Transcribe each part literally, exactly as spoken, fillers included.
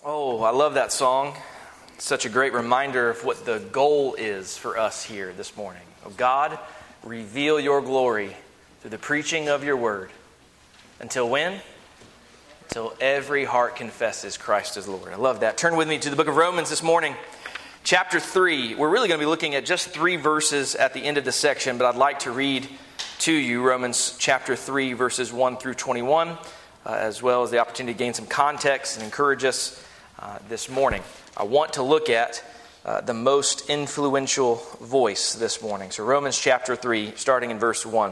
Oh, I love that song. It's such a great reminder of what the goal is for us here this morning. Oh God, reveal your glory through the preaching of your word. Until when? Until every heart confesses Christ is Lord. I love that. Turn with me to the book of Romans this morning. Chapter three. We're really going to be looking at just three verses at the end of this section, but I'd like to read to you Romans chapter three, verses one through twenty-one, uh, as well as the opportunity to gain some context and encourage us uh, this morning. I want to look at uh, the most influential voice this morning. So Romans chapter three, starting in verse one.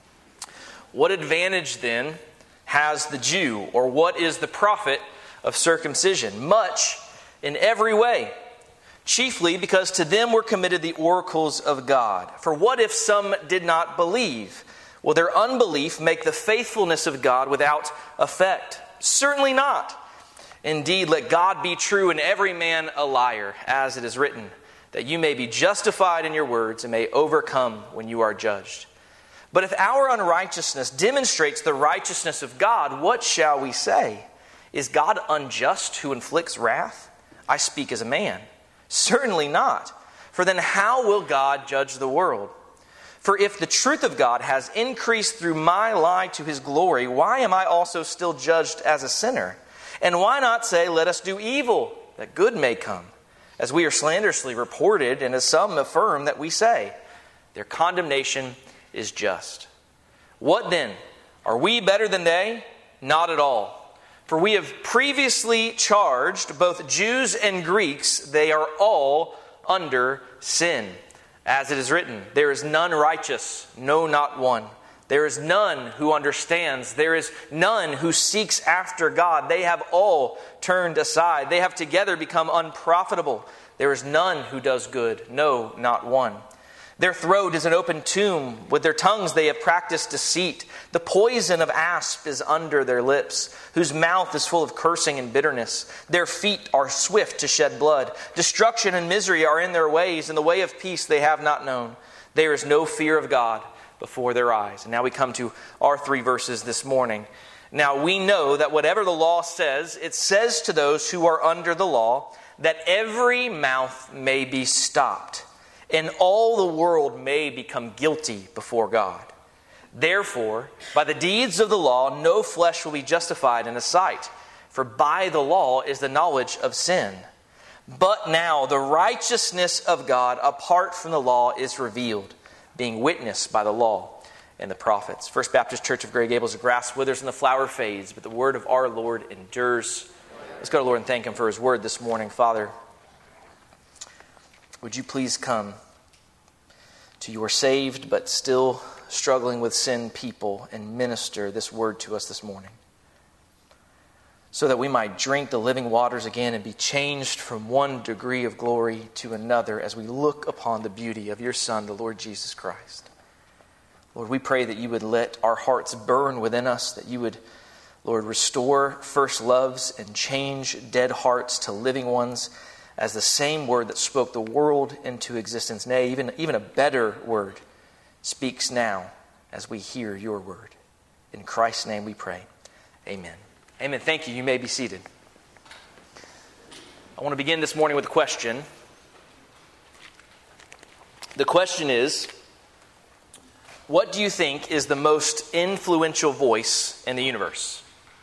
What advantage then has the Jew, or what is the profit of circumcision? Much in every way. Chiefly because to them were committed the oracles of God. For what if some did not believe? Will their unbelief make the faithfulness of God without effect? Certainly not. Indeed, let God be true and every man a liar, as it is written, that you may be justified in your words and may overcome when you are judged. But if our unrighteousness demonstrates the righteousness of God, what shall we say? Is God unjust who inflicts wrath? I speak as a man. Certainly not. For then how will God judge the world? For if the truth of God has increased through my lie to his glory, why am I also still judged as a sinner? And why not say, let us do evil, that good may come? As we are slanderously reported, and as some affirm that we say, their condemnation is just. What then? Are we better than they? Not at all. For we have previously charged both Jews and Greeks, they are all under sin. As it is written, there is none righteous, no, not one. There is none who understands. There is none who seeks after God. They have all turned aside. They have together become unprofitable. There is none who does good. No, not one. Their throat is an open tomb. With their tongues they have practiced deceit. The poison of asp is under their lips, whose mouth is full of cursing and bitterness. Their feet are swift to shed blood. Destruction and misery are in their ways, and the way of peace they have not known. There is no fear of God before their eyes. And now we come to our three verses this morning. Now we know that whatever the law says, it says to those who are under the law, that every mouth may be stopped, and all the world may become guilty before God. Therefore, by the deeds of the law, no flesh will be justified in His sight, for by the law is the knowledge of sin. But now the righteousness of God apart from the law is revealed, being witnessed by the law and the prophets. First Baptist Church of Grey Gables, the grass withers and the flower fades, but the word of our Lord endures. Let's go to the Lord and thank Him for His word this morning. Father, would you please come to your saved but still struggling with sin people and minister this word to us this morning, so that we might drink the living waters again and be changed from one degree of glory to another as we look upon the beauty of your Son, the Lord Jesus Christ. Lord, we pray that you would let our hearts burn within us, that you would, Lord, restore first loves and change dead hearts to living ones, as the same word that spoke the world into existence, nay, even, even a better word, speaks now as we hear your word. In Christ's name we pray. Amen. Amen. Thank you. You may be seated. I want to begin this morning with a question. The question is, what do you think is the most influential voice in the universe?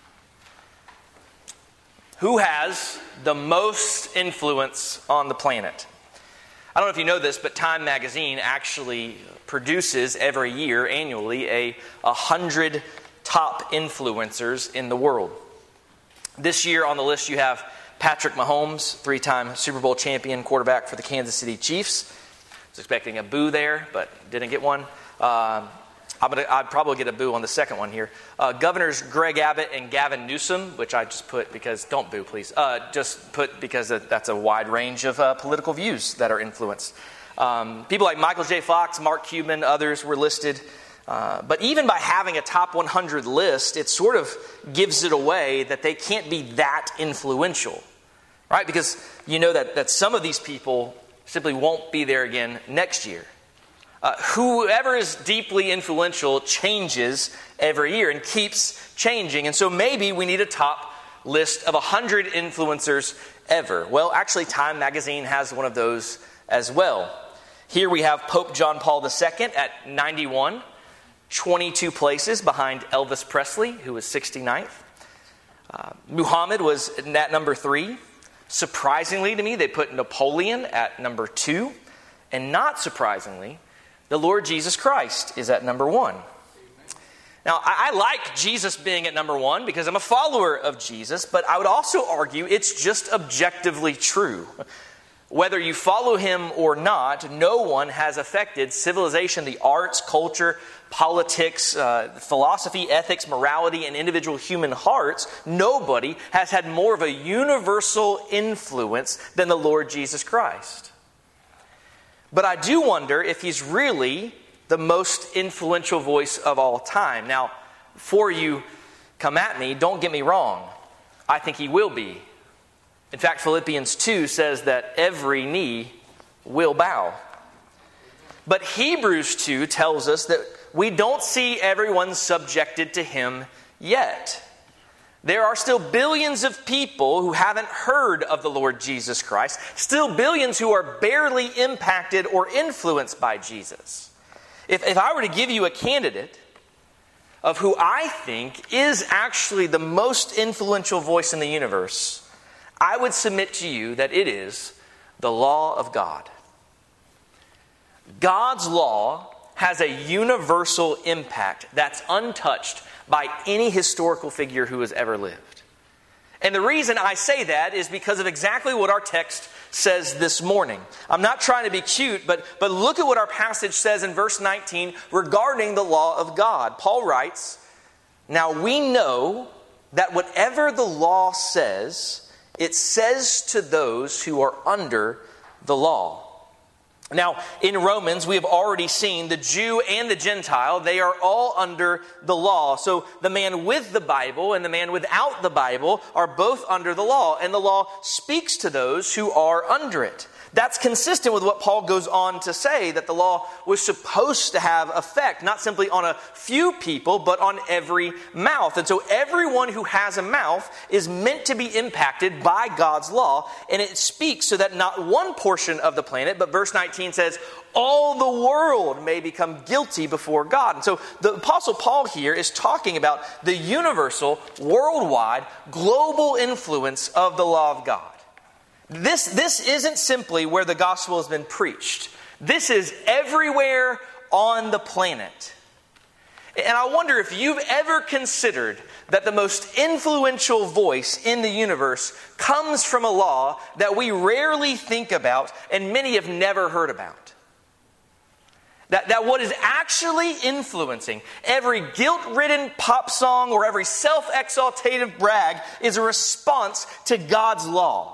Who has the most influence on the planet? I don't know if you know this, but Time magazine actually produces every year, annually, a one hundred top influencers in the world. This year on the list you have Patrick Mahomes, three-time Super Bowl champion quarterback for the Kansas City Chiefs. I was expecting a boo there, but didn't get one. Um, I'm gonna, I'd probably get a boo on the second one here. Uh, Governors Greg Abbott and Gavin Newsom, which I just put because, don't boo please, uh, just put because that's a wide range of uh, political views that are influenced. Um, people like Michael J. Fox, Mark Cuban, others were listed. Uh, but even by having a top one hundred list, it sort of gives it away that they can't be that influential, right? Because you know that, that some of these people simply won't be there again next year. Uh, whoever is deeply influential changes every year and keeps changing. And so maybe we need a top list of one hundred influencers ever. Well, actually, Time magazine has one of those as well. Here we have Pope John Paul the Second at ninety-one, twenty-two places behind Elvis Presley, who was sixty-ninth. Uh, Muhammad was at number three. Surprisingly to me, they put Napoleon at number two. And not surprisingly, the Lord Jesus Christ is at number one. Now, I, I like Jesus being at number one because I'm a follower of Jesus, but I would also argue it's just objectively true. Whether you follow him or not, no one has affected civilization, the arts, culture, politics, uh, philosophy, ethics, morality, and individual human hearts. Nobody has had more of a universal influence than the Lord Jesus Christ. But I do wonder if he's really the most influential voice of all time. Now, before you come at me, don't get me wrong. I think he will be. In fact, Philippians two says that every knee will bow. But Hebrews two tells us that we don't see everyone subjected to him yet. There are still billions of people who haven't heard of the Lord Jesus Christ. Still billions who are barely impacted or influenced by Jesus. If, if I were to give you a candidate of who I think is actually the most influential voice in the universe, I would submit to you that it is the law of God. God's law has a universal impact that's untouched by any historical figure who has ever lived. And the reason I say that is because of exactly what our text says this morning. I'm not trying to be cute, but, but look at what our passage says in verse nineteen regarding the law of God. Paul writes, "Now we know that whatever the law says, it says to those who are under the law." Now, in Romans, we have already seen the Jew and the Gentile, they are all under the law. So the man with the Bible and the man without the Bible are both under the law. And the law speaks to those who are under it. That's consistent with what Paul goes on to say, that the law was supposed to have effect, not simply on a few people, but on every mouth. And so everyone who has a mouth is meant to be impacted by God's law, and it speaks so that not one portion of the planet, but verse nineteen says, all the world may become guilty before God. And so the Apostle Paul here is talking about the universal, worldwide, global influence of the law of God. This, this isn't simply where the gospel has been preached. This is everywhere on the planet. And I wonder if you've ever considered that the most influential voice in the universe comes from a law that we rarely think about and many have never heard about. That, that what is actually influencing every guilt-ridden pop song or every self-exaltative brag is a response to God's law.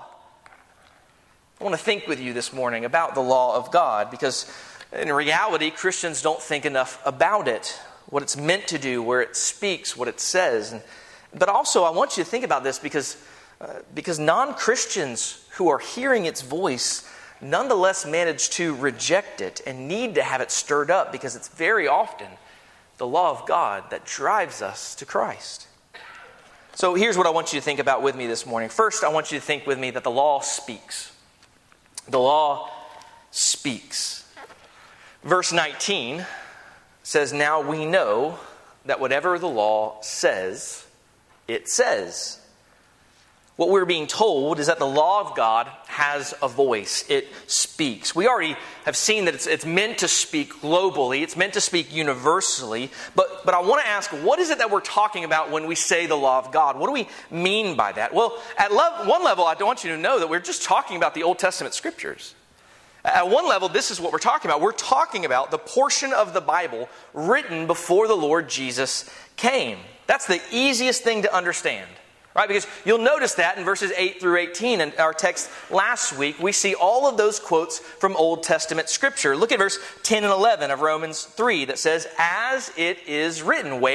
I want to think with you this morning about the law of God because in reality, Christians don't think enough about it, what it's meant to do, where it speaks, what it says. And, but also, I want you to think about this because, uh, because non-Christians who are hearing its voice nonetheless manage to reject it and need to have it stirred up because it's very often the law of God that drives us to Christ. So here's what I want you to think about with me this morning. First, I want you to think with me that the law speaks. The law speaks. Verse nineteen says, "Now we know that whatever the law says, it says." What we're being told is that the law of God has a voice. It speaks. We already have seen that it's, it's meant to speak globally. It's meant to speak universally. But, but I want to ask, what is it that we're talking about when we say the law of God? What do we mean by that? Well, at lo- one level, I want you to know that we're just talking about the Old Testament scriptures. At one level, this is what we're talking about. We're talking about the portion of the Bible written before the Lord Jesus came. That's the easiest thing to understand. Right? Because you'll notice that in verses eight through eighteen in our text last week, we see all of those quotes from Old Testament Scripture. Look at verse ten and eleven of Romans three that says, "As it is written," where?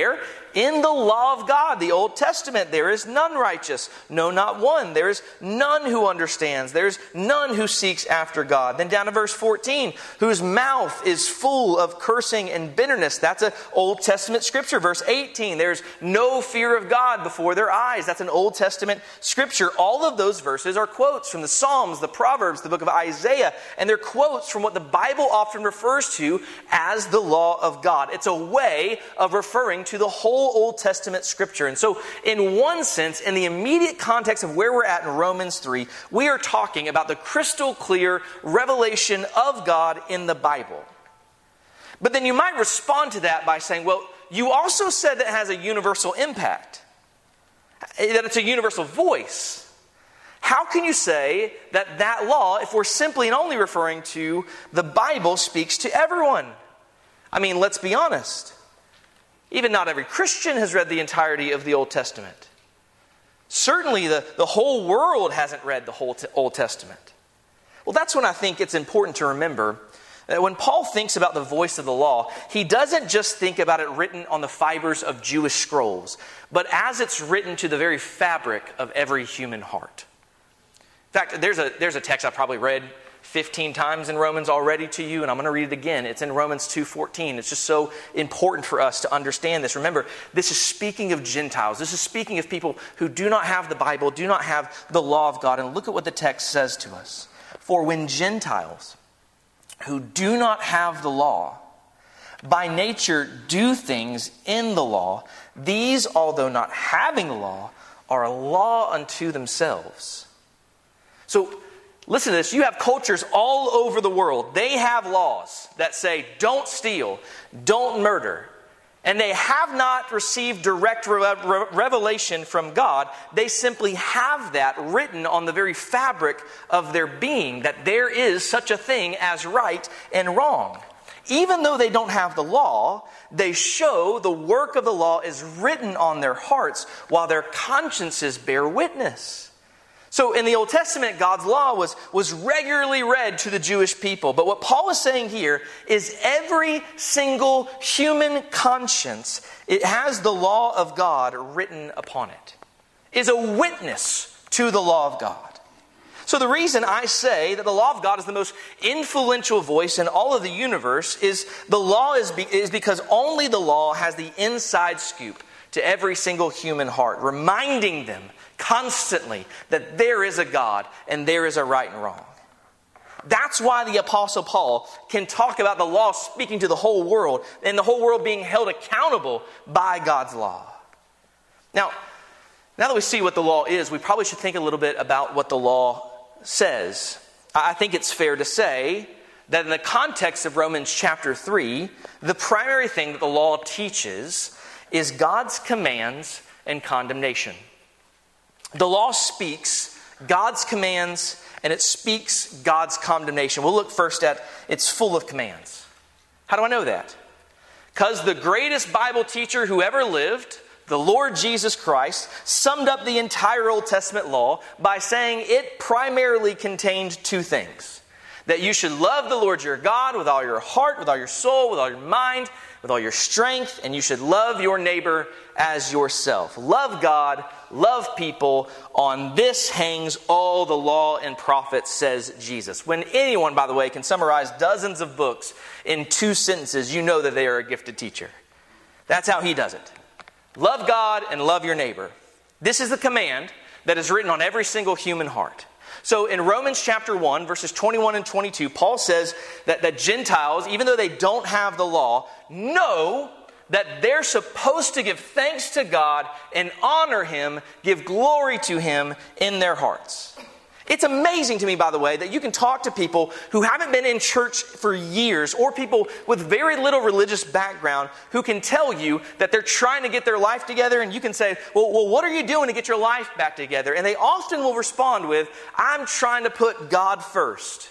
in the law of God, the Old Testament, there is none righteous, no, not one. There is none who understands. There is none who seeks after God. Then down to verse fourteen, whose mouth is full of cursing and bitterness. That's an Old Testament scripture. Verse eighteen, there's no fear of God before their eyes. That's an Old Testament scripture. All of those verses are quotes from the Psalms, the Proverbs, the book of Isaiah, and they're quotes from what the Bible often refers to as the law of God. It's a way of referring to the whole Old Testament scripture. And so, in one sense, in the immediate context of where we're at in Romans three, we are talking about the crystal clear revelation of God in the Bible. But then you might respond to that by saying, well, you also said that it has a universal impact, that it's a universal voice. How can you say that that law, if we're simply and only referring to the Bible, speaks to everyone? I mean, let's be honest. Even not every Christian has read the entirety of the Old Testament. Certainly the, the whole world hasn't read the whole t- Old Testament. Well, that's when I think it's important to remember that when Paul thinks about the voice of the law, he doesn't just think about it written on the fibers of Jewish scrolls, but as it's written to the very fabric of every human heart. In fact, there's a, there's a text I probably read fifteen times in Romans already to you, and I'm going to read it again. It's in Romans two fourteen. It's just so important for us to understand this. Remember, this is speaking of Gentiles. This is speaking of people who do not have the Bible, do not have the law of God. And look at what the text says to us. For when Gentiles who do not have the law by nature do things in the law, these, although not having the law, are a law unto themselves. So, listen to this. You have cultures all over the world. They have laws that say, don't steal, don't murder. And they have not received direct re- re- revelation from God. They simply have that written on the very fabric of their being, that there is such a thing as right and wrong. Even though they don't have the law, they show the work of the law is written on their hearts while their consciences bear witness. So in the Old Testament, God's law was, was regularly read to the Jewish people. But what Paul is saying here is every single human conscience, it has the law of God written upon it, is a witness to the law of God. So the reason I say that the law of God is the most influential voice in all of the universe is the law is, be, is because only the law has the inside scoop to every single human heart, reminding them constantly that there is a God and there is a right and wrong. That's why the Apostle Paul can talk about the law speaking to the whole world and the whole world being held accountable by God's law. Now, now that we see what the law is, we probably should think a little bit about what the law says. I think it's fair to say that in the context of Romans chapter three, the primary thing that the law teaches is God's commands and condemnation. The law speaks God's commands and it speaks God's condemnation. We'll look first at it's full of commands. How do I know that? Because the greatest Bible teacher who ever lived, the Lord Jesus Christ, summed up the entire Old Testament law by saying it primarily contained two things. That you should love the Lord your God with all your heart, with all your soul, with all your mind, with all your strength, and you should love your neighbor as yourself. Love God, love people. On this hangs all the law and prophets, says Jesus. When anyone, by the way, can summarize dozens of books in two sentences, you know that they are a gifted teacher. That's how he does it. Love God and love your neighbor. This is the command that is written on every single human heart. So in Romans chapter one, verses twenty-one and twenty-two, Paul says that, that Gentiles, even though they don't have the law, know that they're supposed to give thanks to God and honor Him, give glory to Him in their hearts. It's amazing to me, by the way, that you can talk to people who haven't been in church for years or people with very little religious background who can tell you that they're trying to get their life together, and you can say, well, well, what are you doing to get your life back together? And they often will respond with, I'm trying to put God first.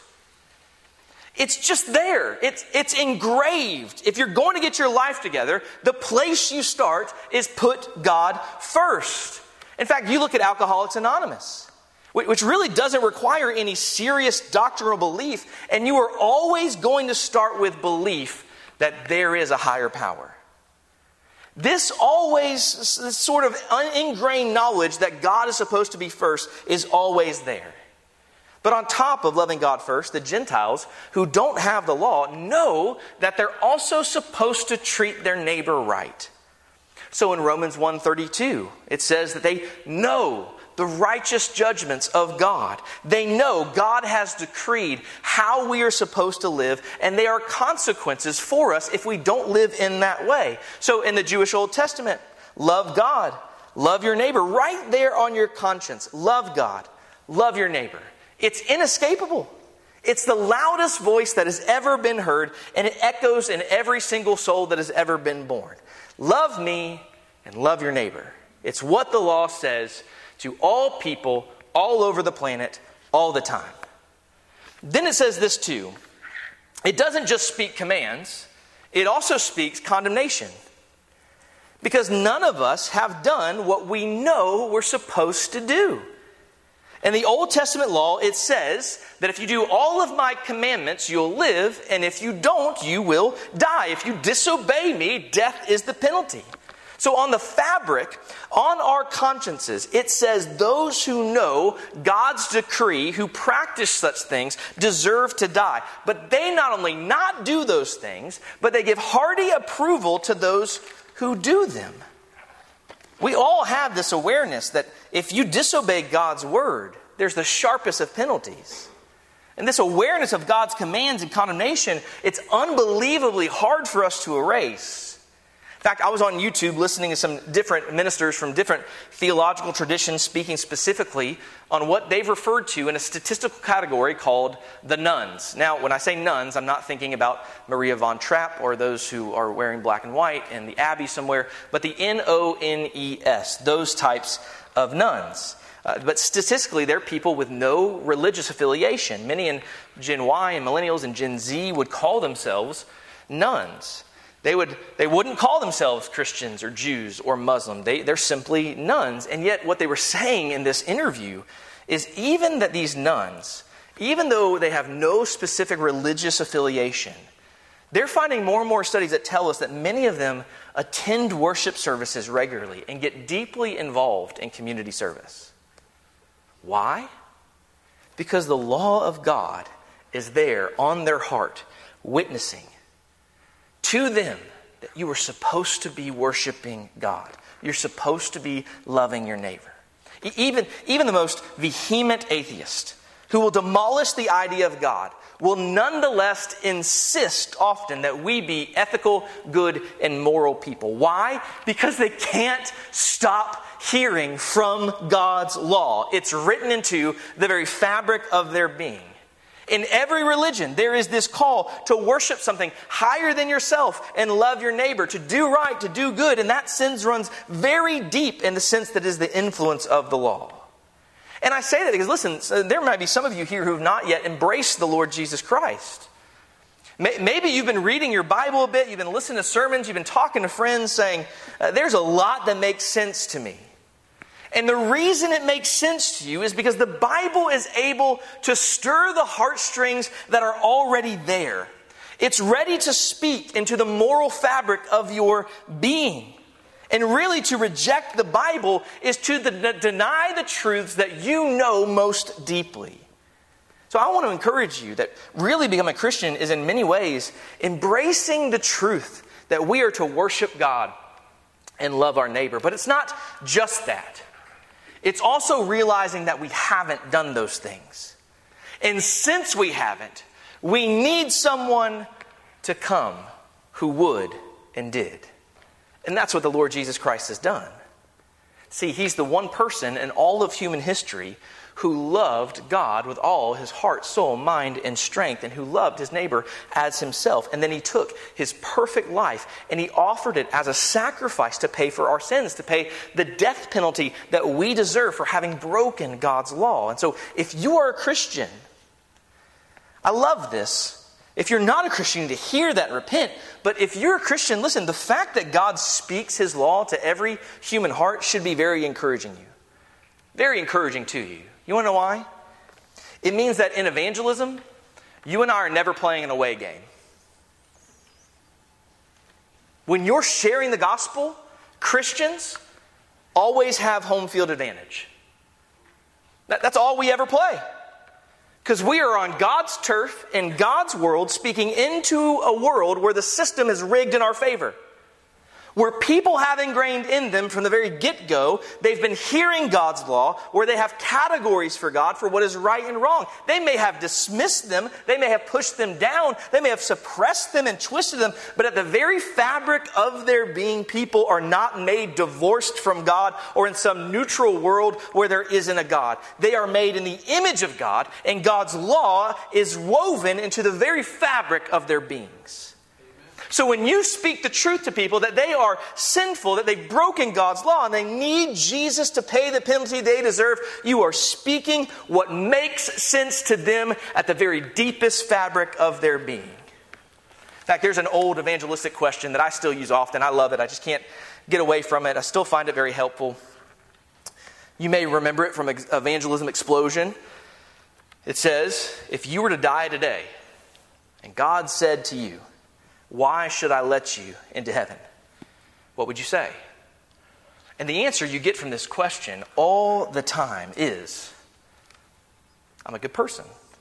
It's just there. It's, it's engraved. If you're going to get your life together, the place you start is put God first. In fact, you look at Alcoholics Anonymous, which really doesn't require any serious doctrinal belief, and you are always going to start with belief that there is a higher power. This always, this sort of ingrained knowledge that God is supposed to be first is always there. But on top of loving God first, the Gentiles who don't have the law know that they're also supposed to treat their neighbor right. So in Romans one thirty-two, it says that they know the righteous judgments of God. They know God has decreed how we are supposed to live, and there are consequences for us if we don't live in that way. So in the Jewish Old Testament, love God, love your neighbor, right there on your conscience. Love God, love your neighbor. It's inescapable. It's the loudest voice that has ever been heard, and it echoes in every single soul that has ever been born. Love me and love your neighbor. It's what the law says to all people, all over the planet, all the time. Then it says this too. It doesn't just speak commands, it also speaks condemnation. Because none of us have done what we know we're supposed to do. In the Old Testament law, it says that if you do all of my commandments, you'll live, and if you don't, you will die. If you disobey me, death is the penalty. So on the fabric, on our consciences, it says those who know God's decree, who practice such things, deserve to die. But they not only not do those things, but they give hearty approval to those who do them. We all have this awareness that if you disobey God's word, there's the sharpest of penalties. And this awareness of God's commands and condemnation, it's unbelievably hard for us to erase. In fact, I was on YouTube listening to some different ministers from different theological traditions speaking specifically on what they've referred to in a statistical category called the nones. Now, when I say nuns, I'm not thinking about Maria von Trapp or those who are wearing black and white in the abbey somewhere, but the N O N E S, those types of nuns. Uh, but statistically, they're people with no religious affiliation. Many in Gen Y and millennials and Gen Z would call themselves nuns. They would, they wouldn't call themselves Christians or Jews or Muslim. They, they're simply nuns. And yet what they were saying in this interview is even that these nuns, even though they have no specific religious affiliation, they're finding more and more studies that tell us that many of them attend worship services regularly and get deeply involved in community service. Why? Because the law of God is there on their heart, witnessing to them that you are supposed to be worshiping God. You're supposed to be loving your neighbor. Even, even the most vehement atheist who will demolish the idea of God will nonetheless insist often that we be ethical, good, and moral people. Why? Because they can't stop hearing from God's law. It's written into the very fabric of their being. In every religion, there is this call to worship something higher than yourself and love your neighbor, to do right, to do good. And that sense runs very deep in the sense that is the influence of the law. And I say that because, listen, there might be some of you here who have not yet embraced the Lord Jesus Christ. Maybe you've been reading your Bible a bit, you've been listening to sermons, you've been talking to friends saying, there's a lot that makes sense to me. And the reason it makes sense to you is because the Bible is able to stir the heartstrings that are already there. It's ready to speak into the moral fabric of your being. And really to reject the Bible is to the, deny the truths that you know most deeply. So I want to encourage you that really becoming a Christian is in many ways embracing the truth that we are to worship God and love our neighbor. But it's not just that. It's also realizing that we haven't done those things. And since we haven't, we need someone to come who would and did. And that's what the Lord Jesus Christ has done. See, He's the one person in all of human history who loved God with all his heart, soul, mind, and strength, and who loved his neighbor as himself. And then He took His perfect life and He offered it as a sacrifice to pay for our sins, to pay the death penalty that we deserve for having broken God's law. And so if you are a Christian, I love this. If you're not a Christian, you need to hear that and repent. But if you're a Christian, listen, the fact that God speaks His law to every human heart should be very encouraging you. Very encouraging to you. You want to know why? It means that in evangelism, you and I are never playing an away game. When you're sharing the gospel, Christians always have home field advantage. That, that's all we ever play. Because we are on God's turf, in God's world, speaking into a world where the system is rigged in our favor. Where people have ingrained in them from the very get-go, they've been hearing God's law, where they have categories for God for what is right and wrong. They may have dismissed them, they may have pushed them down, they may have suppressed them and twisted them, but at the very fabric of their being, people are not made divorced from God or in some neutral world where there isn't a God. They are made in the image of God, and God's law is woven into the very fabric of their beings. So when you speak the truth to people that they are sinful, that they've broken God's law, and they need Jesus to pay the penalty they deserve, you are speaking what makes sense to them at the very deepest fabric of their being. In fact, there's an old evangelistic question that I still use often. I love it. I just can't get away from it. I still find it very helpful. You may remember it from Evangelism Explosion. It says, if you were to die today, and God said to you, why should I let you into heaven? What would you say? And the answer you get from this question all the time is, I'm a good person.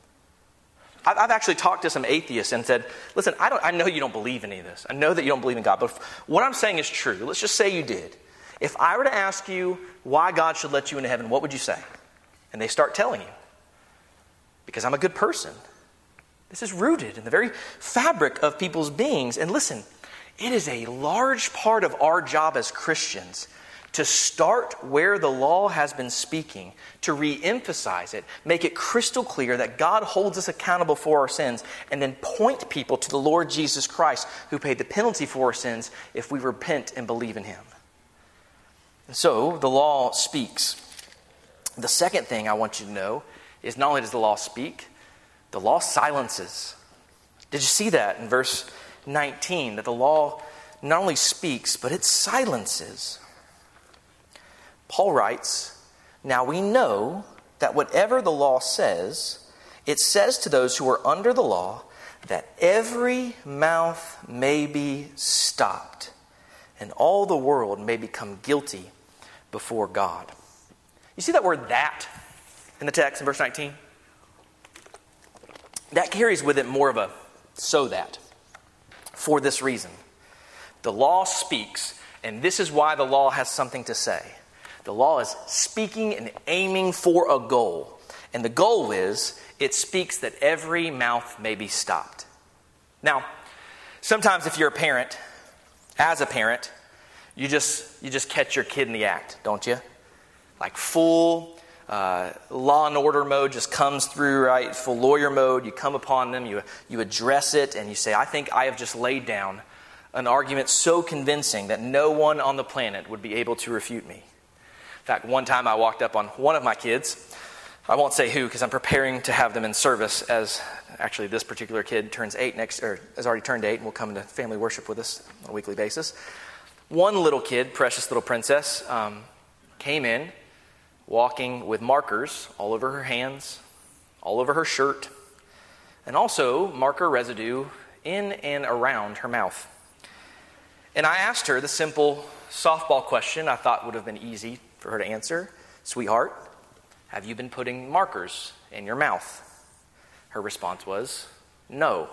I've actually talked to some atheists and said, listen, I, don't, I know you don't believe any of this. I know that you don't believe in God, but what I'm saying is true. Let's just say you did. If I were to ask you why God should let you into heaven, what would you say? And they start telling you, because I'm a good person. This is rooted in the very fabric of people's beings. And listen, it is a large part of our job as Christians to start where the law has been speaking, to re-emphasize it, make it crystal clear that God holds us accountable for our sins, and then point people to the Lord Jesus Christ, who paid the penalty for our sins if we repent and believe in Him. And so, the law speaks. The second thing I want you to know is not only does the law speak, the law silences. Did you see that in verse nineteen? That the law not only speaks, but it silences. Paul writes, now we know that whatever the law says, it says to those who are under the law that every mouth may be stopped and all the world may become guilty before God. You see that word that in the text in verse nineteen? That carries with it more of a so that. For this reason, the law speaks, and this is why the law has something to say. The law is speaking and aiming for a goal. And the goal is, it speaks that every mouth may be stopped. Now, sometimes if you're a parent, as a parent, you just you just catch your kid in the act, don't you? Like full Uh, law and order mode just comes through, right? Full lawyer mode. You come upon them, you you address it, and you say, I think I have just laid down an argument so convincing that no one on the planet would be able to refute me. In fact, one time I walked up on one of my kids. I won't say who, because I'm preparing to have them in service, as actually this particular kid turns eight next, or has already turned eight and will come into family worship with us on a weekly basis. One little kid, precious little princess, um, came in, walking with markers all over her hands, all over her shirt, and also marker residue in and around her mouth. And I asked her the simple softball question I thought would have been easy for her to answer. Sweetheart, have you been putting markers in your mouth? Her response was, no.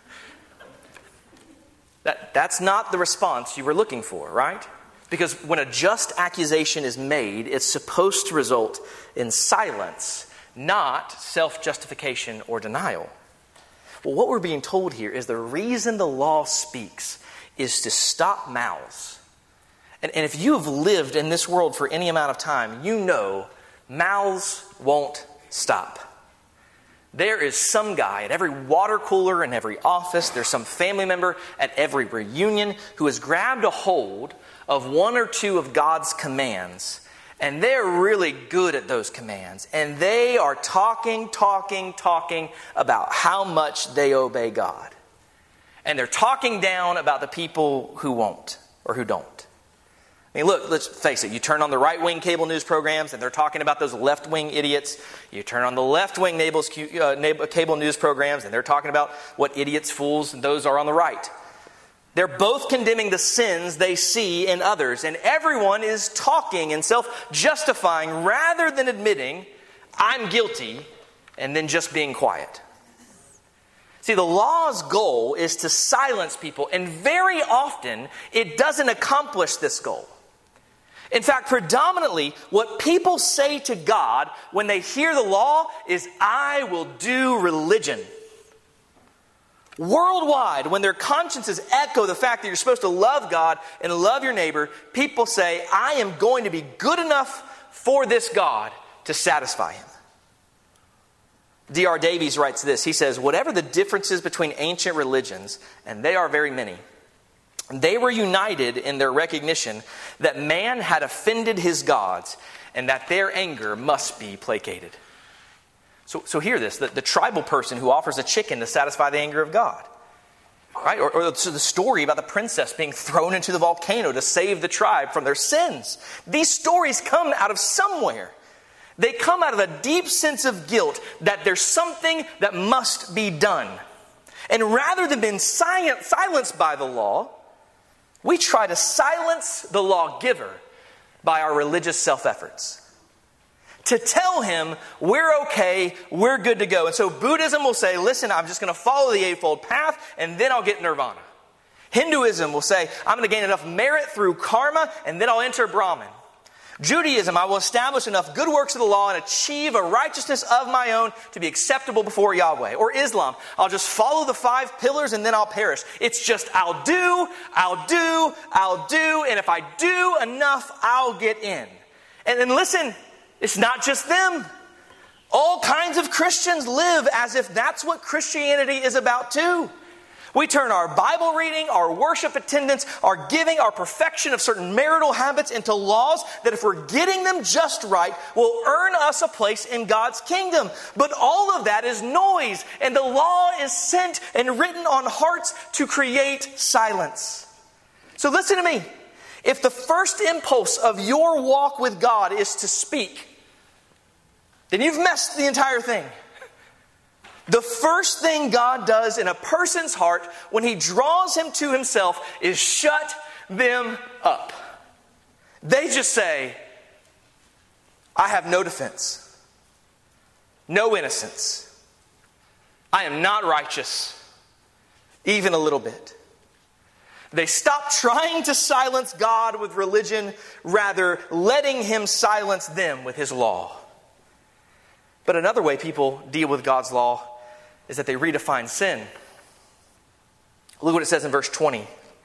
that, that's not the response you were looking for, right? Because when a just accusation is made, it's supposed to result in silence, not self-justification or denial. Well, what we're being told here is the reason the law speaks is to stop mouths. And, and if you have lived in this world for any amount of time, you know mouths won't stop. There is some guy at every water cooler in every office, there's some family member at every reunion who has grabbed a hold of one or two of God's commands, and they're really good at those commands. And they are talking, talking, talking about how much they obey God. And they're talking down about the people who won't or who don't. I mean, look, let's face it. You turn on the right-wing cable news programs, and they're talking about those left-wing idiots. You turn on the left-wing cable news programs, and they're talking about what idiots, fools, and those are on the right. They're both condemning the sins they see in others. And everyone is talking and self-justifying rather than admitting, I'm guilty, and then just being quiet. See, the law's goal is to silence people, and very often it doesn't accomplish this goal. In fact, predominantly, what people say to God when they hear the law is, I will do religion. Worldwide, when their consciences echo the fact that you're supposed to love God and love your neighbor, people say, I am going to be good enough for this God to satisfy him. D R Davies writes this. He says, whatever the differences between ancient religions, and they are very many, they were united in their recognition that man had offended his gods and that their anger must be placated. So, so hear this, the, the tribal person who offers a chicken to satisfy the anger of God. Right? Or, or so the story about the princess being thrown into the volcano to save the tribe from their sins. These stories come out of somewhere. They come out of a deep sense of guilt that there's something that must be done. And rather than being silent, silenced by the law, we try to silence the lawgiver by our religious self-efforts. To tell him we're okay, we're good to go. And so Buddhism will say, listen, I'm just going to follow the Eightfold Path and then I'll get nirvana. Hinduism will say, I'm going to gain enough merit through karma and then I'll enter Brahman. Judaism, I will establish enough good works of the law and achieve a righteousness of my own to be acceptable before Yahweh. Or Islam, I'll just follow the five pillars and then I'll perish. It's just I'll do, I'll do, I'll do, and if I do enough, I'll get in. And then listen, it's not just them. All kinds of Christians live as if that's what Christianity is about too. We turn our Bible reading, our worship attendance, our giving, our perfection of certain marital habits into laws that if we're getting them just right, will earn us a place in God's kingdom. But all of that is noise, and the law is sent and written on hearts to create silence. So listen to me. If the first impulse of your walk with God is to speak, then you've messed the entire thing. The first thing God does in a person's heart when he draws him to himself is shut them up. They just say, I have no defense, no innocence. I am not righteous, even a little bit. They stop trying to silence God with religion, rather letting him silence them with his law. But another way people deal with God's law is that they redefine sin. Look what it says in verse twenty.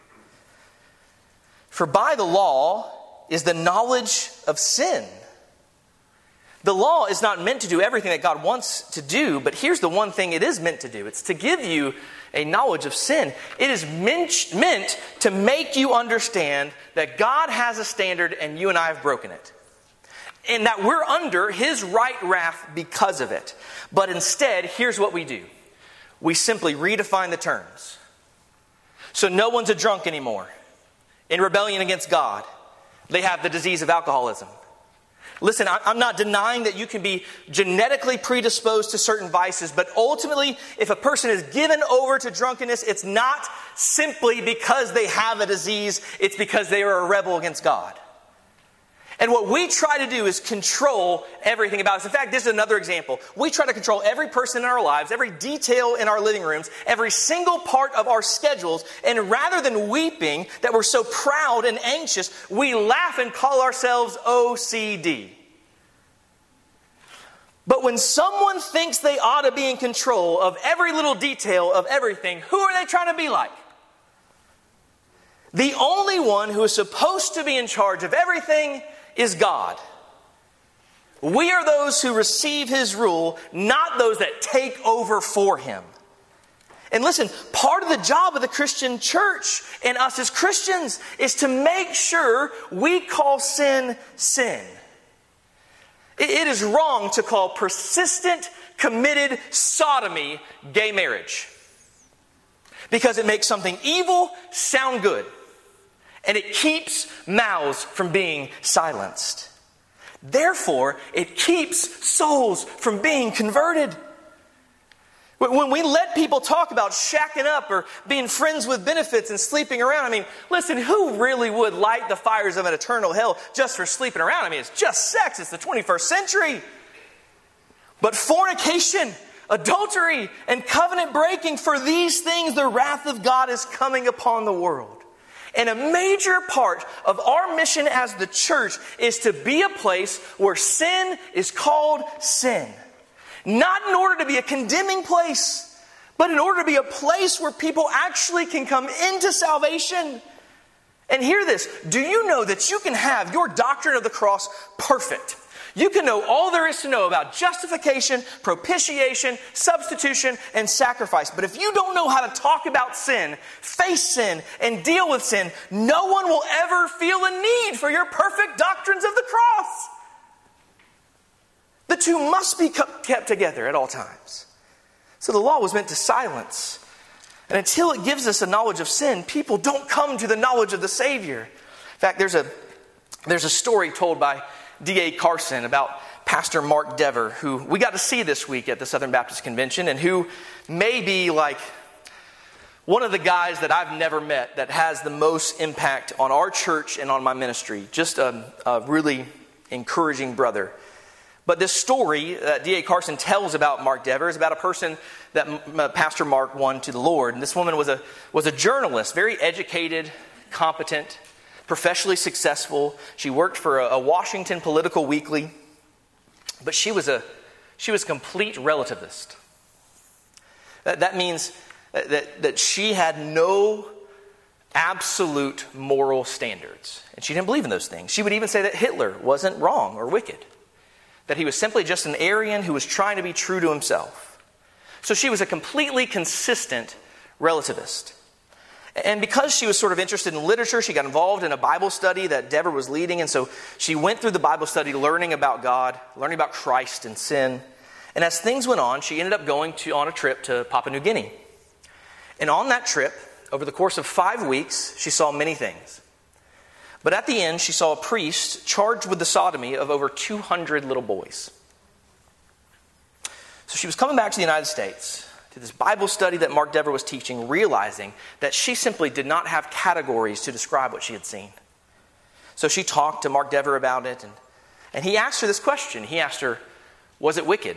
For by the law is the knowledge of sin. The law is not meant to do everything that God wants to do, but here's the one thing it is meant to do. It's to give you a knowledge of sin. It is meant, meant to make you understand that God has a standard and you and I have broken it. And that we're under his right wrath because of it. But instead, here's what we do. We simply redefine the terms. So no one's a drunk anymore. In rebellion against God, they have the disease of alcoholism. Listen, I'm not denying that you can be genetically predisposed to certain vices, but ultimately, if a person is given over to drunkenness, it's not simply because they have a disease, it's because they are a rebel against God. And what we try to do is control everything about us. In fact, this is another example. We try to control every person in our lives, every detail in our living rooms, every single part of our schedules. And rather than weeping that we're so proud and anxious, we laugh and call ourselves O C D. But when someone thinks they ought to be in control of every little detail of everything, who are they trying to be like? The only one who is supposed to be in charge of everything is God. We are those who receive his rule, not those that take over for him. And listen, part of the job of the Christian church and us as Christians is to make sure we call sin, sin. It is wrong to call persistent, committed sodomy gay marriage. Because it makes something evil sound good. And it keeps mouths from being silenced. Therefore, it keeps souls from being converted. When we let people talk about shacking up or being friends with benefits and sleeping around, I mean, listen, who really would light the fires of an eternal hell just for sleeping around? I mean, it's just sex. It's the twenty-first century. But fornication, adultery, and covenant breaking, for these things the wrath of God is coming upon the world. And a major part of our mission as the church is to be a place where sin is called sin. Not in order to be a condemning place, but in order to be a place where people actually can come into salvation. And hear this, do you know that you can have your doctrine of the cross perfect? You can know all there is to know about justification, propitiation, substitution, and sacrifice. But if you don't know how to talk about sin, face sin, and deal with sin, no one will ever feel a need for your perfect doctrines of the cross. The two must be kept together at all times. So the law was meant to silence. And until it gives us a knowledge of sin, people don't come to the knowledge of the Savior. In fact, there's a, there's a story told by D A Carson about Pastor Mark Dever, who we got to see this week at the Southern Baptist Convention, and who may be like one of the guys that I've never met that has the most impact on our church and on my ministry. Just a, a really encouraging brother. But this story that D A Carson tells about Mark Dever is about a person that M- Pastor Mark won to the Lord. And this woman was a was a journalist, very educated, competent, professionally successful. She worked for a, a Washington political weekly, but she was a she was a complete relativist. That, that means that, that she had no absolute moral standards. And she didn't believe in those things. She would even say that Hitler wasn't wrong or wicked. That he was simply just an Aryan who was trying to be true to himself. So she was a completely consistent relativist. And because she was sort of interested in literature, she got involved in a Bible study that Dever was leading. And so she went through the Bible study learning about God, learning about Christ and sin. And as things went on, she ended up going to, on a trip to Papua New Guinea. And on that trip, over the course of five weeks, she saw many things. But at the end, she saw a priest charged with the sodomy of over two hundred little boys. So she was coming back to the United States, to this Bible study that Mark Dever was teaching, realizing that she simply did not have categories to describe what she had seen. So she talked to Mark Dever about it, and, and he asked her this question. He asked her, was it wicked?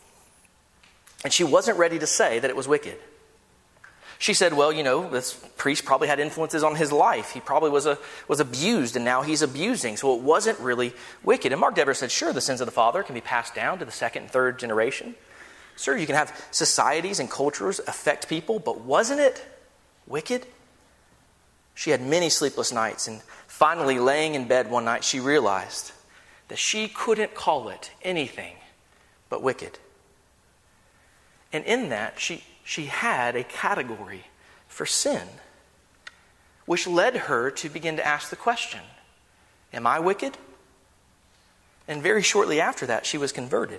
And she wasn't ready to say that it was wicked. She said, well, you know, this priest probably had influences on his life. He probably was a, was abused, and now he's abusing. So it wasn't really wicked. And Mark Dever said, sure, the sins of the father can be passed down to the second and third generation. Sure, you can have societies and cultures affect people, but wasn't it wicked? She had many sleepless nights, and finally, laying in bed one night, she realized that she couldn't call it anything but wicked. And in that, she... She had a category for sin, which led her to begin to ask the question, am I wicked? And very shortly after that, she was converted.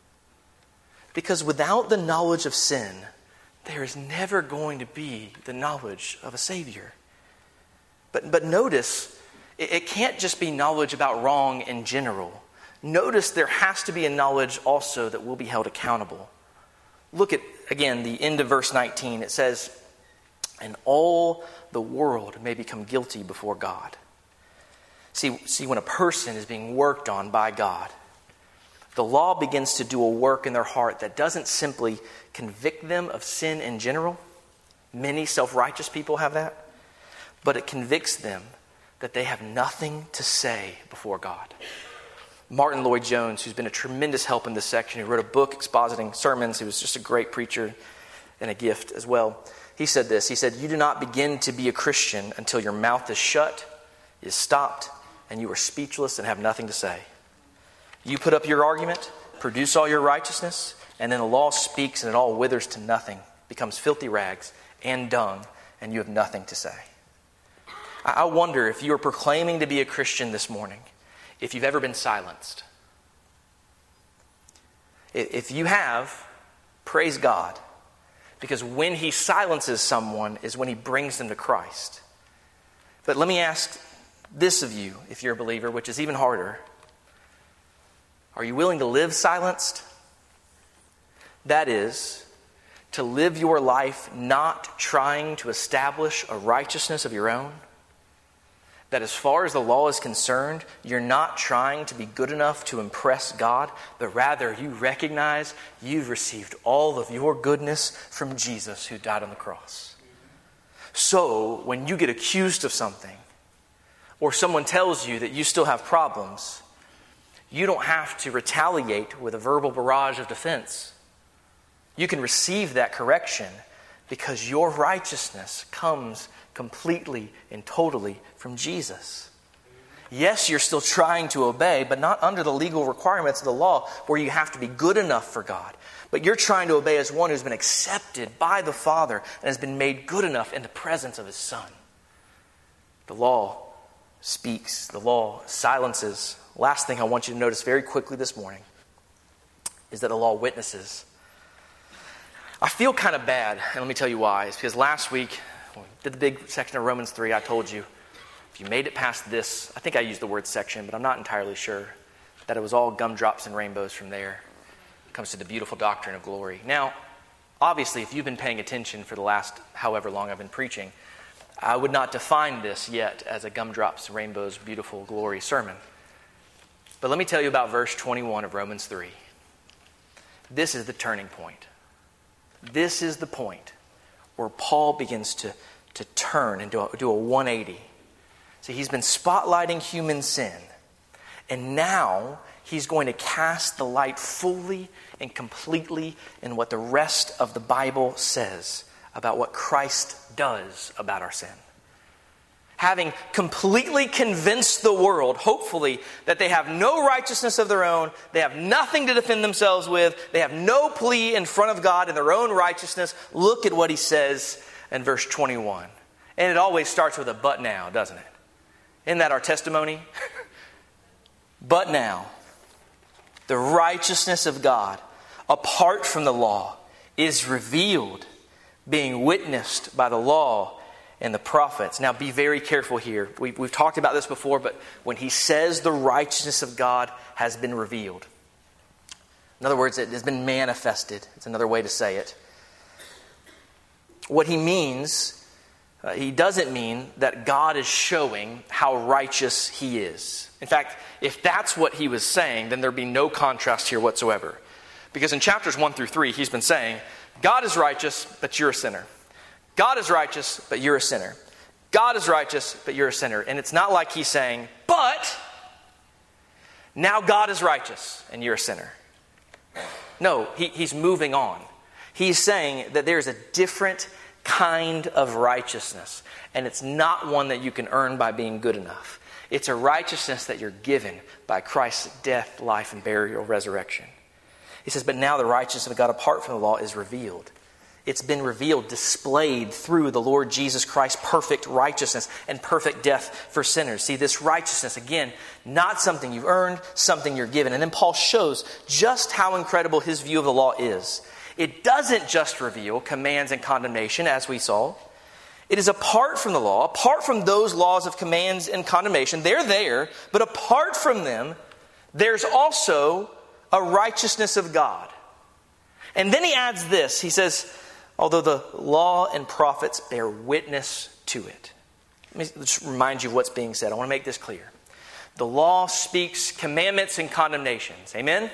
Because without the knowledge of sin, there is never going to be the knowledge of a Savior. But, but notice, it, it can't just be knowledge about wrong in general. Notice there has to be a knowledge also that will be held accountable. Look at, again, the end of verse nineteen. It says, and all the world may become guilty before God. See, see, when a person is being worked on by God, the law begins to do a work in their heart that doesn't simply convict them of sin in general. Many self-righteous people have that. But it convicts them that they have nothing to say before God. Martin Lloyd-Jones, who's been a tremendous help in this section, who wrote a book expositing sermons, he was just a great preacher and a gift as well. He said this, he said, you do not begin to be a Christian until your mouth is shut, is stopped, and you are speechless and have nothing to say. You put up your argument, produce all your righteousness, and then the law speaks and it all withers to nothing, becomes filthy rags and dung, and you have nothing to say. I wonder if you are proclaiming to be a Christian this morning, if you've ever been silenced. If you have, praise God. Because when he silences someone is when he brings them to Christ. But let me ask this of you, if you're a believer, which is even harder. Are you willing to live silenced? That is, to live your life not trying to establish a righteousness of your own? That as far as the law is concerned, you're not trying to be good enough to impress God, but rather you recognize you've received all of your goodness from Jesus who died on the cross. So when you get accused of something, or someone tells you that you still have problems, you don't have to retaliate with a verbal barrage of defense. You can receive that correction because your righteousness comes completely and totally from Jesus. Yes, you're still trying to obey, but not under the legal requirements of the law where you have to be good enough for God. But you're trying to obey as one who's been accepted by the Father and has been made good enough in the presence of His Son. The law speaks. The law silences. Last thing I want you to notice very quickly this morning is that the law witnesses. I feel kind of bad, and let me tell you why. It's because last week, when we did the big section of Romans three, I told you, if you made it past this, I think I used the word section, but I'm not entirely sure, that it was all gumdrops and rainbows from there. It comes to the beautiful doctrine of glory. Now, obviously, if you've been paying attention for the last however long I've been preaching, I would not define this yet as a gumdrops, rainbows, beautiful glory sermon. But let me tell you about verse twenty-one of Romans three. This is the turning point. This is the point where Paul begins to, to turn and do a, do a one eighty. See, he's been spotlighting human sin. And now he's going to cast the light fully and completely in what the rest of the Bible says about what Christ does about our sin. Having completely convinced the world, hopefully, that they have no righteousness of their own, they have nothing to defend themselves with, they have no plea in front of God in their own righteousness, look at what he says in verse twenty-one. And it always starts with a but now, doesn't it? Isn't that our testimony? But now, the righteousness of God, apart from the law, is revealed, being witnessed by the law and the prophets. Now be very careful here. We've, we've talked about this before, but when he says the righteousness of God has been revealed, in other words, it has been manifested. It's another way to say it. What he means, uh, he doesn't mean that God is showing how righteous he is. In fact, if that's what he was saying, then there'd be no contrast here whatsoever. Because in chapters one through three, he's been saying, God is righteous, but you're a sinner. God is righteous, but you're a sinner. God is righteous, but you're a sinner. And it's not like he's saying, but now God is righteous and you're a sinner. No, he, he's moving on. He's saying that there's a different kind of righteousness. And it's not one that you can earn by being good enough. It's a righteousness that you're given by Christ's death, life, and burial, resurrection. He says, but now the righteousness of God apart from the law is revealed. It's been revealed, displayed through the Lord Jesus Christ's perfect righteousness and perfect death for sinners. See, this righteousness, again, not something you've earned, something you're given. And then Paul shows just how incredible his view of the law is. It doesn't just reveal commands and condemnation, as we saw. It is apart from the law, apart from those laws of commands and condemnation. They're there, but apart from them, there's also a righteousness of God. And then he adds this. He says, although the law and prophets bear witness to it. Let me just remind you of what's being said. I want to make this clear. The law speaks commandments and condemnations. Amen?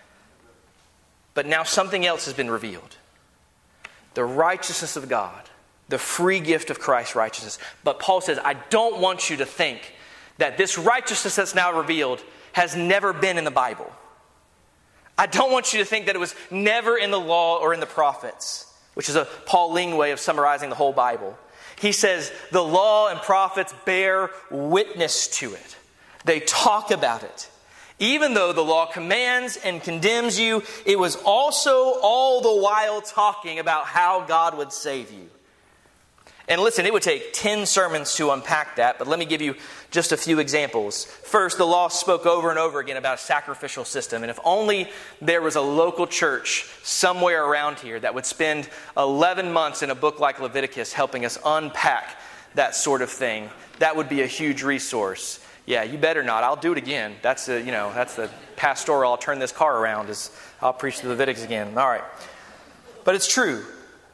But now something else has been revealed. The righteousness of God. The free gift of Christ's righteousness. But Paul says, I don't want you to think that this righteousness that's now revealed has never been in the Bible. I don't want you to think that it was never in the law or in the prophets, which is a Pauline way of summarizing the whole Bible. He says the law and prophets bear witness to it. They talk about it. Even though the law commands and condemns you, it was also all the while talking about how God would save you. And listen, it would take ten sermons to unpack that, but let me give you just a few examples. First, the law spoke over and over again about a sacrificial system. And if only there was a local church somewhere around here that would spend eleven months in a book like Leviticus helping us unpack that sort of thing, that would be a huge resource. Yeah, you better not. I'll do it again. That's the, you know, that's the pastoral, I'll turn this car around, is I'll preach the Leviticus again. All right. But it's true.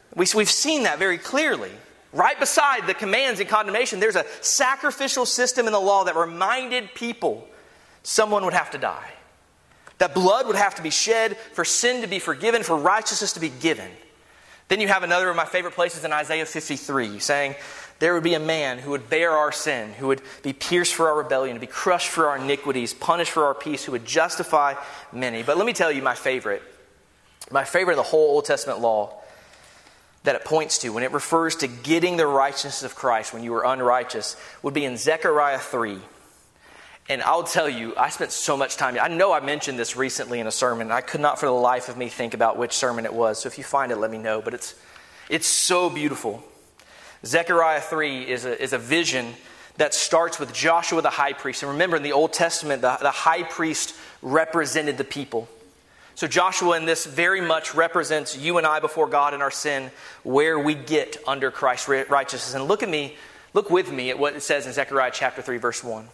We, we've seen that very clearly. Right beside the commands and condemnation, there's a sacrificial system in the law that reminded people someone would have to die. That blood would have to be shed for sin to be forgiven, for righteousness to be given. Then you have another of my favorite places in Isaiah fifty-three, saying there would be a man who would bear our sin, who would be pierced for our rebellion, to be crushed for our iniquities, punished for our peace, who would justify many. But let me tell you my favorite. My favorite of the whole Old Testament law that it points to when it refers to getting the righteousness of Christ when you were unrighteous would be in Zechariah three. And I'll tell you, I spent so much time. I know I mentioned this recently in a sermon. I could not for the life of me think about which sermon it was. So if you find it, let me know. But it's it's so beautiful. Zechariah three is a, is a vision that starts with Joshua the high priest. And remember, in the Old Testament, the, the high priest represented the people. So Joshua in this very much represents you and I before God in our sin, where we get under Christ's righteousness. And look at me, look with me at what it says in Zechariah chapter three, verse one.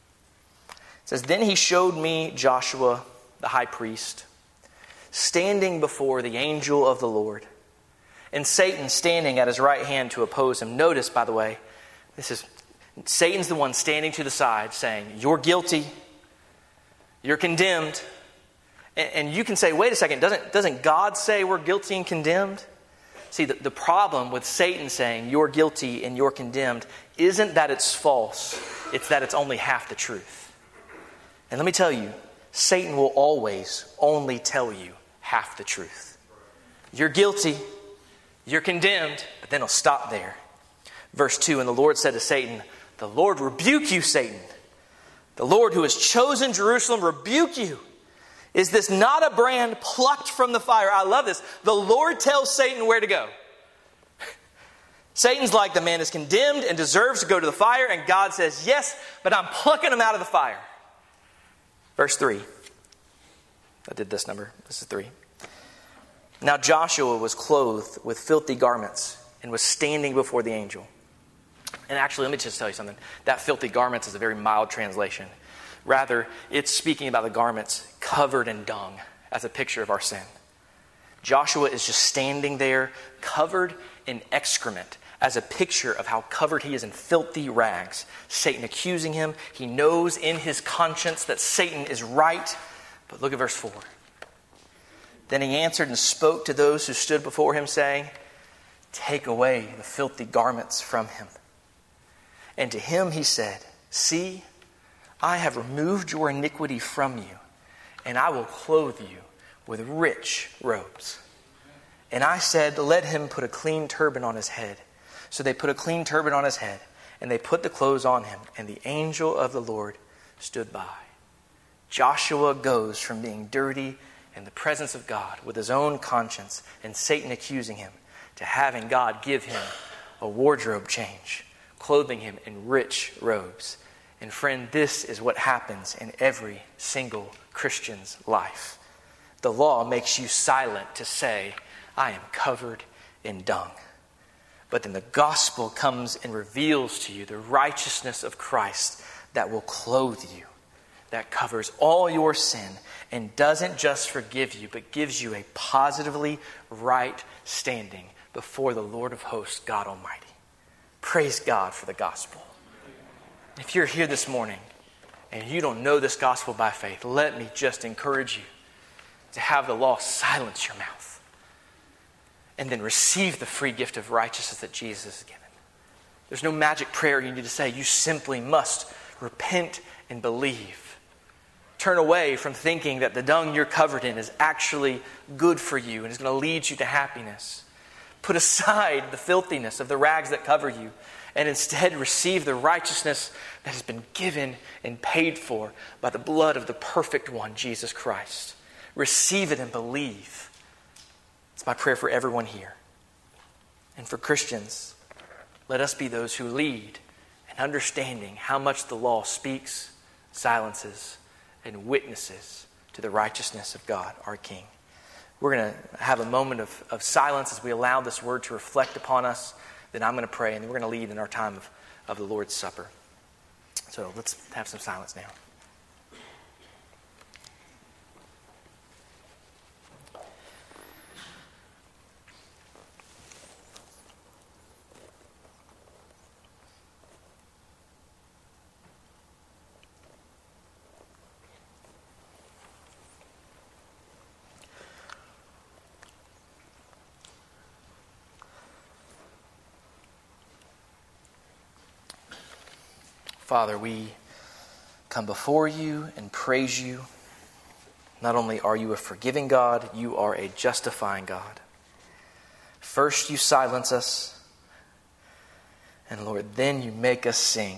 It says, "Then he showed me Joshua, the high priest, standing before the angel of the Lord, and Satan standing at his right hand to oppose him." Notice, by the way, this is Satan's the one standing to the side saying, "You're guilty. You're condemned." And, and you can say, wait a second, doesn't, doesn't God say we're guilty and condemned? See, the, the problem with Satan saying you're guilty and you're condemned isn't that it's false. It's that it's only half the truth. And let me tell you, Satan will always only tell you half the truth. You're guilty, you're condemned, but then he'll stop there. Verse two, "And the Lord said to Satan, 'The Lord rebuke you, Satan. The Lord who has chosen Jerusalem rebuke you. Is this not a brand plucked from the fire?'" I love this. The Lord tells Satan where to go. Satan's like, the man is condemned and deserves to go to the fire. And God says, yes, but I'm plucking him out of the fire. Verse three. I did this number. This is three. "Now Joshua was clothed with filthy garments and was standing before the angel." And actually, let me just tell you something. That filthy garments is a very mild translation. Rather, it's speaking about the garments covered in dung as a picture of our sin. Joshua is just standing there covered in excrement as a picture of how covered he is in filthy rags. Satan accusing him. He knows in his conscience that Satan is right. But look at verse four. "Then he answered and spoke to those who stood before him, saying, 'Take away the filthy garments from him.' And to him he said, 'See, I have removed your iniquity from you, and I will clothe you with rich robes.' And I said, 'Let him put a clean turban on his head.' So they put a clean turban on his head, and they put the clothes on him, and the angel of the Lord stood by." Joshua goes from being dirty in the presence of God with his own conscience and Satan accusing him to having God give him a wardrobe change, clothing him in rich robes. And friend, this is what happens in every single Christian's life. The law makes you silent to say, "I am covered in dung." But then the gospel comes and reveals to you the righteousness of Christ that will clothe you, that covers all your sin and doesn't just forgive you, but gives you a positively right standing before the Lord of hosts, God Almighty. Praise God for the gospel. If you're here this morning and you don't know this gospel by faith, let me just encourage you to have the law silence your mouth and then receive the free gift of righteousness that Jesus has given. There's no magic prayer you need to say. You simply must repent and believe. Turn away from thinking that the dung you're covered in is actually good for you and is going to lead you to happiness. Put aside the filthiness of the rags that cover you and instead receive the righteousness that has been given and paid for by the blood of the perfect one, Jesus Christ. Receive it and believe. It's my prayer for everyone here. And for Christians, let us be those who lead in understanding how much the law speaks, silences, and witnesses to the righteousness of God, our King. We're going to have a moment of, of silence as we allow this word to reflect upon us. Then I'm going to pray, and then we're going to lead in our time of, of the Lord's Supper. So let's have some silence now. Father, we come before you and praise you. Not only are you a forgiving God, you are a justifying God. First you silence us, and Lord, then you make us sing.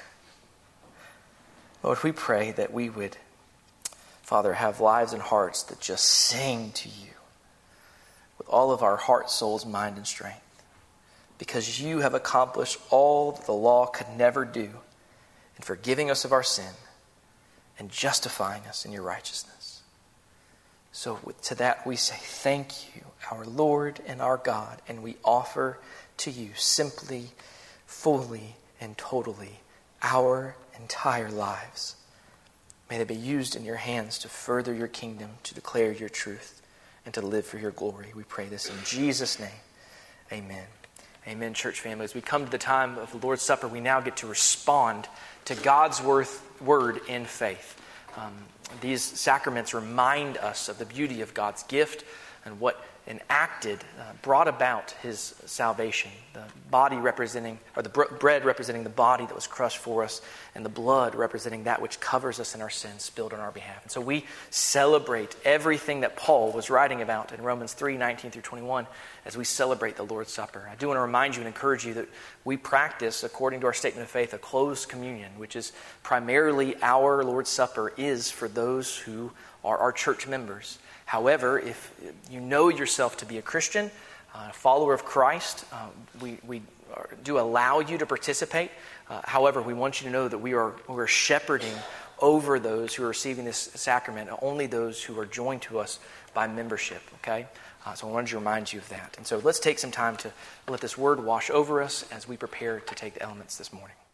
Lord, we pray that we would, Father, have lives and hearts that just sing to you with all of our heart, souls, mind, and strength, because you have accomplished all that the law could never do in forgiving us of our sin and justifying us in your righteousness. So to that we say thank you, our Lord and our God, and we offer to you simply, fully, and totally our entire lives. May they be used in your hands to further your kingdom, to declare your truth, and to live for your glory. We pray this in Jesus' name. Amen. Amen, church family. As we come to the time of the Lord's Supper, we now get to respond to God's word in faith. Um, these sacraments remind us of the beauty of God's gift and what enacted, uh, brought about his salvation. The body representing, or the br- bread representing the body that was crushed for us, and the blood representing that which covers us in our sins spilled on our behalf. And so we celebrate everything that Paul was writing about in Romans three, nineteen through twenty-one as we celebrate the Lord's Supper. I do want to remind you and encourage you that we practice, according to our statement of faith, a closed communion, which is primarily our Lord's Supper is for those who are our church members. However, if you know yourself to be a Christian, a follower of Christ, uh, we, we do allow you to participate. Uh, however, we want you to know that we are we're shepherding over those who are receiving this sacrament, only those who are joined to us by membership, okay? Uh, so I wanted to remind you of that. And so let's take some time to let this word wash over us as we prepare to take the elements this morning.